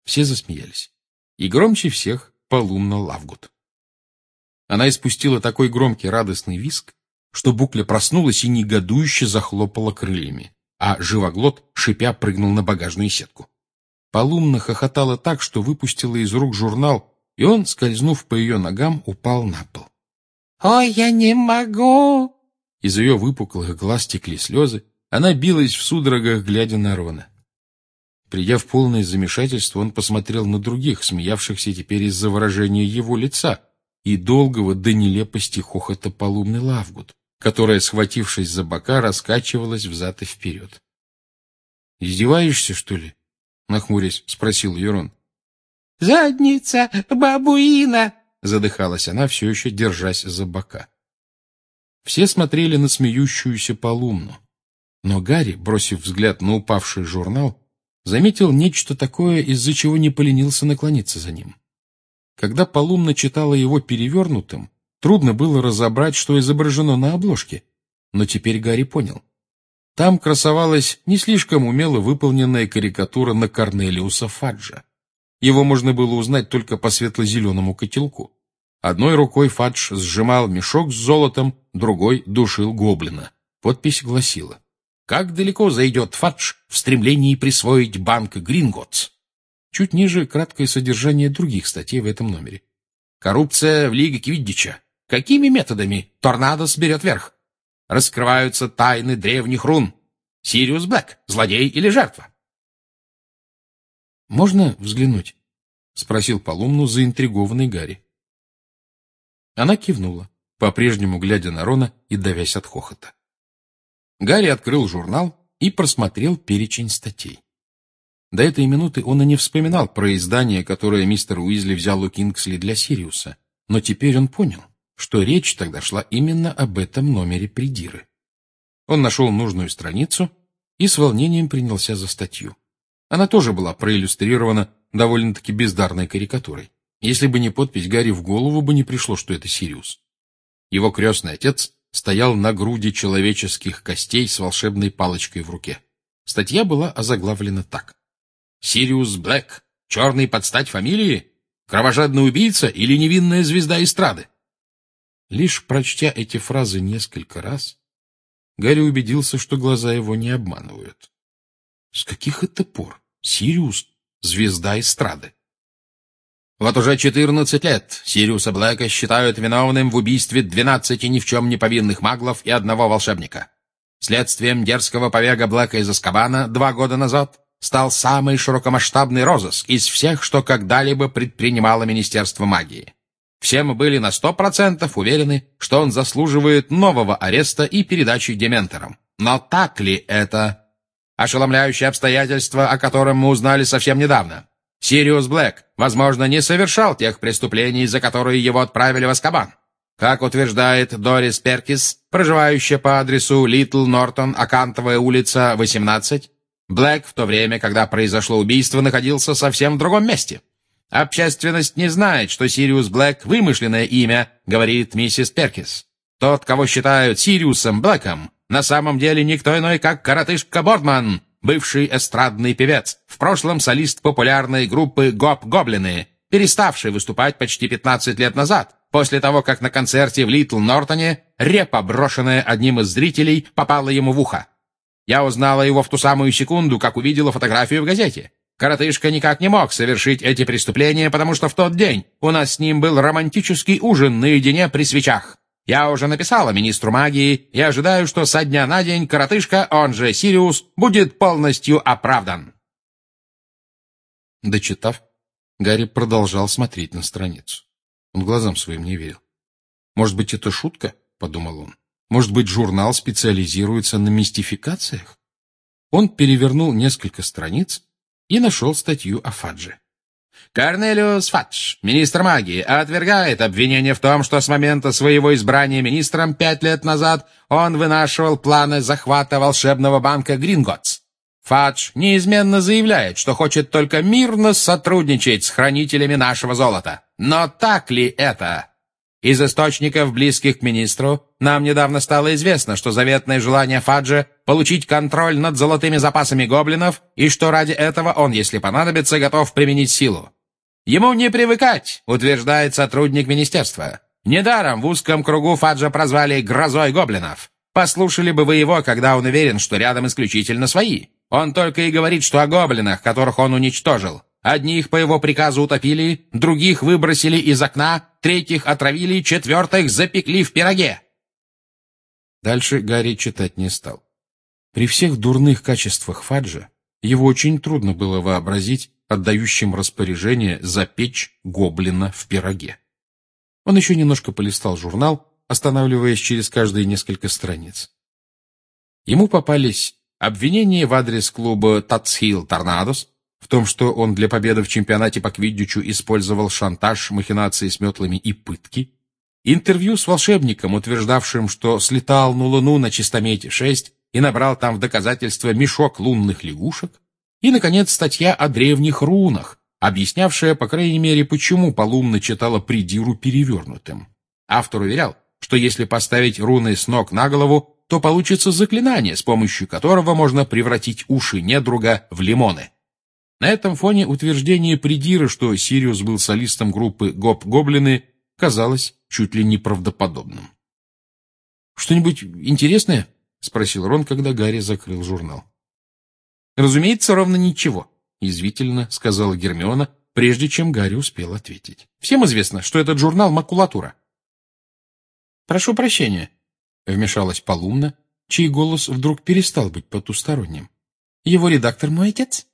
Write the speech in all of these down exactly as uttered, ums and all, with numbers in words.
Все засмеялись. И громче всех Полумна Лавгуд. Она испустила такой громкий радостный визг, что Букля проснулась и негодующе захлопала крыльями, а Живоглот, шипя, прыгнул на багажную сетку. Полумна хохотала так, что выпустила из рук журнал, и он, скользнув по ее ногам, упал на пол. «Ой, я не могу!» Из ее выпуклых глаз текли слезы. Она билась в судорогах, глядя на Рона. Придя в полное замешательство, он посмотрел на других, смеявшихся теперь из-за выражения его лица и долгого до нелепости хохота Полумны Лавгуд, которая, схватившись за бока, раскачивалась взад и вперед. — Издеваешься, что ли? — нахмурясь, спросил ее Рон. — Задница бабуина! — задыхалась она, все еще держась за бока. Все смотрели на смеющуюся Полумну, но Гарри, бросив взгляд на упавший журнал, заметил нечто такое, из-за чего не поленился наклониться за ним. Когда Полумна читала его перевернутым, трудно было разобрать, что изображено на обложке, но теперь Гарри понял. Там красовалась не слишком умело выполненная карикатура на Корнелиуса Фаджа. Его можно было узнать только по светло-зеленому котелку. Одной рукой Фадж сжимал мешок с золотом, другой душил гоблина. Подпись гласила: «Как далеко зайдет Фадж в стремлении присвоить банк Гринготтс?» Чуть ниже краткое содержание других статей в этом номере. «Коррупция в Лиге Квиддича. Какими методами Торнадос берет верх? Раскрываются тайны древних рун. Сириус Блэк, злодей или жертва?» «Можно взглянуть?» — спросил Полумну заинтригованный Гарри. Она кивнула, по-прежнему глядя на Рона и давясь от хохота. Гарри открыл журнал и просмотрел перечень статей. До этой минуты он и не вспоминал про издание, которое мистер Уизли взял у Кингсли для Сириуса, но теперь он понял, что речь тогда шла именно об этом номере придиры. Он нашел нужную страницу и с волнением принялся за статью. Она тоже была проиллюстрирована довольно-таки бездарной карикатурой. Если бы не подпись, Гарри в голову бы не пришло, что это Сириус. Его крестный отец стоял на груди человеческих костей с волшебной палочкой в руке. Статья была озаглавлена так: «Сириус Блэк, черный под стать фамилии? Кровожадный убийца или невинная звезда эстрады?» Лишь прочтя эти фразы несколько раз, Гарри убедился, что глаза его не обманывают. С каких это пор Сириус — звезда эстрады? Вот уже четырнадцать лет Сириуса Блэка считают виновным в убийстве двенадцати ни в чем не повинных маглов и одного волшебника. Следствием дерзкого побега Блэка из Азкабана два года назад стал самый широкомасштабный розыск из всех, что когда-либо предпринимало Министерство магии. Все мы были на сто процентов уверены, что он заслуживает нового ареста и передачи дементорам. Но так ли это? Ошеломляющее обстоятельство, о котором мы узнали совсем недавно. Сириус Блэк, возможно, не совершал тех преступлений, за которые его отправили в Азкабан. Как утверждает Дорис Перкис, проживающая по адресу Литл Нортон, Акантовая улица, восемнадцать, Блэк в то время, когда произошло убийство, находился совсем в другом месте. «Общественность не знает, что Сириус Блэк — вымышленное имя», — говорит миссис Перкис. «Тот, кого считают Сириусом Блэком, на самом деле никто иной, как коротышка Бордман, бывший эстрадный певец, в прошлом солист популярной группы «Гоп-гоблины», переставший выступать почти пятнадцать лет назад, после того, как на концерте в Литл Нортоне репа, брошенная одним из зрителей, попала ему в ухо. Я узнала его в ту самую секунду, как увидела фотографию в газете. Коротышка никак не мог совершить эти преступления, потому что в тот день у нас с ним был романтический ужин наедине при свечах. Я уже написала министру магии и ожидаю, что со дня на день коротышка, он же Сириус, будет полностью оправдан». Дочитав, Гарри продолжал смотреть на страницу. Он глазам своим не верил. «Может быть, это шутка?» — подумал он. «Может быть, журнал специализируется на мистификациях?» Он перевернул несколько страниц и нашел статью о Фадже. Корнелиус Фадж, министр магии, отвергает обвинение в том, что с момента своего избрания министром пять лет назад он вынашивал планы захвата волшебного банка Гринготтс. Фадж неизменно заявляет, что хочет только мирно сотрудничать с хранителями нашего золота. Но так ли это? Из источников, близких к министру, нам недавно стало известно, что заветное желание Фаджа — получить контроль над золотыми запасами гоблинов, и что ради этого он, если понадобится, готов применить силу. Ему не привыкать, утверждает сотрудник министерства. Недаром в узком кругу Фаджа прозвали «грозой гоблинов». Послушали бы вы его, когда он уверен, что рядом исключительно свои. Он только и говорит, что о гоблинах, которых он уничтожил. Одних по его приказу утопили, других выбросили из окна, третьих отравили, четвертых запекли в пироге. Дальше Гарри читать не стал. При всех дурных качествах Фаджа его очень трудно было вообразить отдающим распоряжение запечь гоблина в пироге. Он еще немножко полистал журнал, останавливаясь через каждые несколько страниц. Ему попались обвинения в адрес клуба «Татсхилл Торнадос», в том, что он для победы в чемпионате по квиддичу использовал шантаж, махинации с метлами и пытки, интервью с волшебником, утверждавшим, что слетал на Луну на Чистомете шесть и набрал там в доказательство мешок лунных лягушек, и, наконец, статья о древних рунах, объяснявшая, по крайней мере, почему Полумна читала придиру перевернутым. Автор уверял, что если поставить руны с ног на голову, то получится заклинание, с помощью которого можно превратить уши недруга в лимоны. На этом фоне утверждение придира, что Сириус был солистом группы «Гоп-гоблины», казалось чуть ли не правдоподобным. «Что-нибудь интересное?» — спросил Рон, когда Гарри закрыл журнал. «Разумеется, ровно ничего», — язвительно сказала Гермиона, прежде чем Гарри успел ответить. «Всем известно, что этот журнал — макулатура». «Прошу прощения», — вмешалась Полумна, чей голос вдруг перестал быть потусторонним. «Его редактор мой отец?»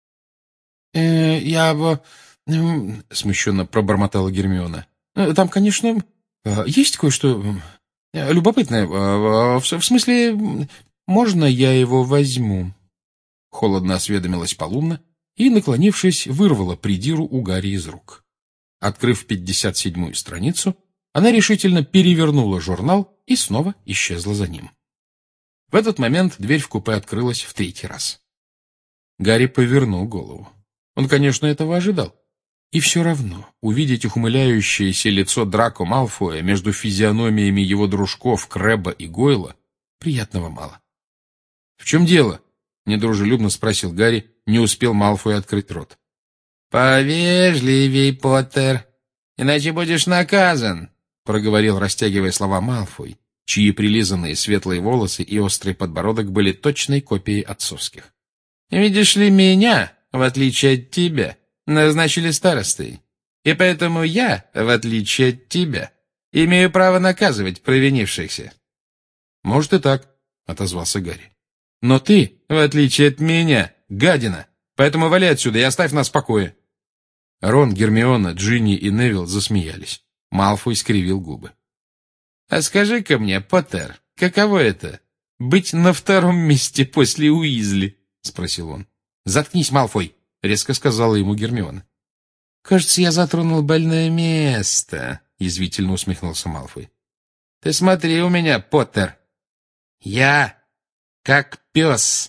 «Э, я бы...» — смущенно пробормотала Гермиона. «Там, конечно, есть кое-что любопытное. В смысле, можно я его возьму?» Холодно осведомилась Полумна и, наклонившись, вырвала придиру у Гарри из рук. Открыв пятьдесят седьмую страницу, она решительно перевернула журнал и снова исчезла за ним. В этот момент дверь в купе открылась в третий раз. Гарри повернул голову. Он, конечно, этого ожидал. И все равно увидеть ухмыляющееся лицо Драко Малфоя между физиономиями его дружков Крэбба и Гойла приятного мало. — В чем дело? — недружелюбно спросил Гарри, не успел Малфой открыть рот. — Повежливей, Поттер, иначе будешь наказан, — проговорил, растягивая слова, Малфой, чьи прилизанные светлые волосы и острый подбородок были точной копией отцовских. — Видишь ли, меня, в отличие от тебя, назначили старостой, и поэтому я, в отличие от тебя, имею право наказывать провинившихся. — Может и так, — отозвался Гарри. — Но ты, в отличие от меня, гадина, поэтому вали отсюда и оставь нас в покое. Рон, Гермиона, Джинни и Невилл засмеялись. Малфой скривил губы. — А скажи-ка мне, Поттер, каково это — быть на втором месте после Уизли? — спросил он. — Заткнись, Малфой! — резко сказала ему Гермиона. — Кажется, я затронул больное место, — язвительно усмехнулся Малфой. — Ты смотри у меня, Поттер. Я, как пес,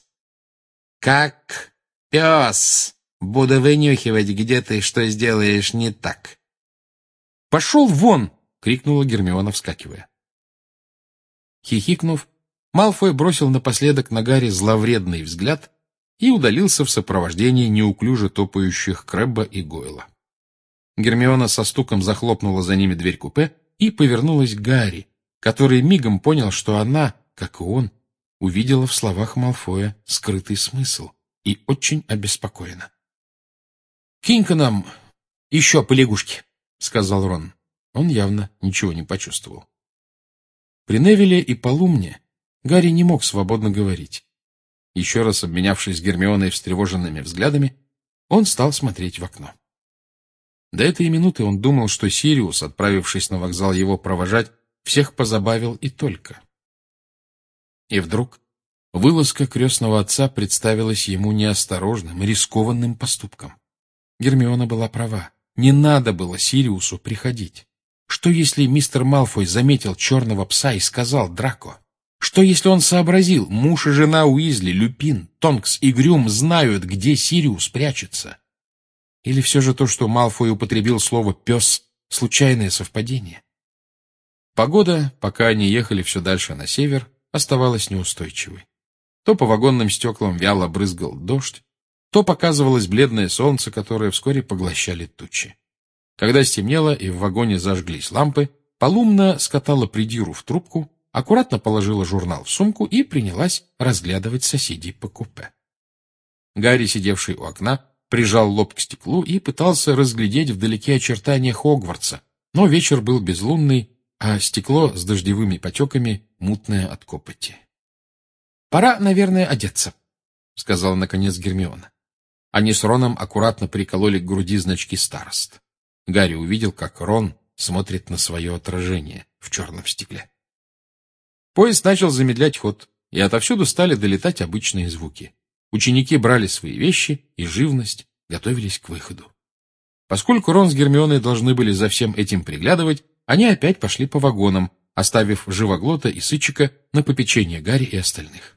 как пес, буду вынюхивать, где ты что сделаешь не так. — Пошел вон! — крикнула Гермиона, вскакивая. Хихикнув, Малфой бросил напоследок на Гарри зловредный взгляд и удалился в сопровождении неуклюже топающих Крэбба и Гойла. Гермиона со стуком захлопнула за ними дверь купе и повернулась к Гарри, который мигом понял, что она, как и он, увидела в словах Малфоя скрытый смысл и очень обеспокоена. — Кинь-ка нам еще по лягушке, — сказал Рон. Он явно ничего не почувствовал. При Невиле и Полумне Гарри не мог свободно говорить. Еще раз обменявшись с Гермионой встревоженными взглядами, он стал смотреть в окно. До этой минуты он думал, что Сириус, отправившись на вокзал его провожать, всех позабавил и только. И вдруг вылазка крестного отца представилась ему неосторожным, рискованным поступком. Гермиона была права. Не надо было Сириусу приходить. Что, если мистер Малфой заметил черного пса и сказал Драко? Что, если он сообразил, муж и жена Уизли, Люпин, Тонкс и Грюм знают, где Сириус прячется? Или все же то, что Малфой употребил слово «пес» — случайное совпадение? Погода, пока они ехали все дальше на север, оставалась неустойчивой. То по вагонным стеклам вяло брызгал дождь, то показывалось бледное солнце, которое вскоре поглощали тучи. Когда стемнело и в вагоне зажглись лампы, Полумна скатала придиру в трубку, аккуратно положила журнал в сумку и принялась разглядывать соседей по купе. Гарри, сидевший у окна, прижал лоб к стеклу и пытался разглядеть вдалеке очертания Хогвартса, но вечер был безлунный, а стекло с дождевыми потеками мутное от копоти. — Пора, наверное, одеться, — сказала наконец Гермиона. Они с Роном аккуратно прикололи к груди значки старост. Гарри увидел, как Рон смотрит на свое отражение в черном стекле. Поезд начал замедлять ход, и отовсюду стали долетать обычные звуки. Ученики брали свои вещи и живность, готовились к выходу. Поскольку Рон с Гермионой должны были за всем этим приглядывать, они опять пошли по вагонам, оставив Живоглота и Сычика на попечение Гарри и остальных.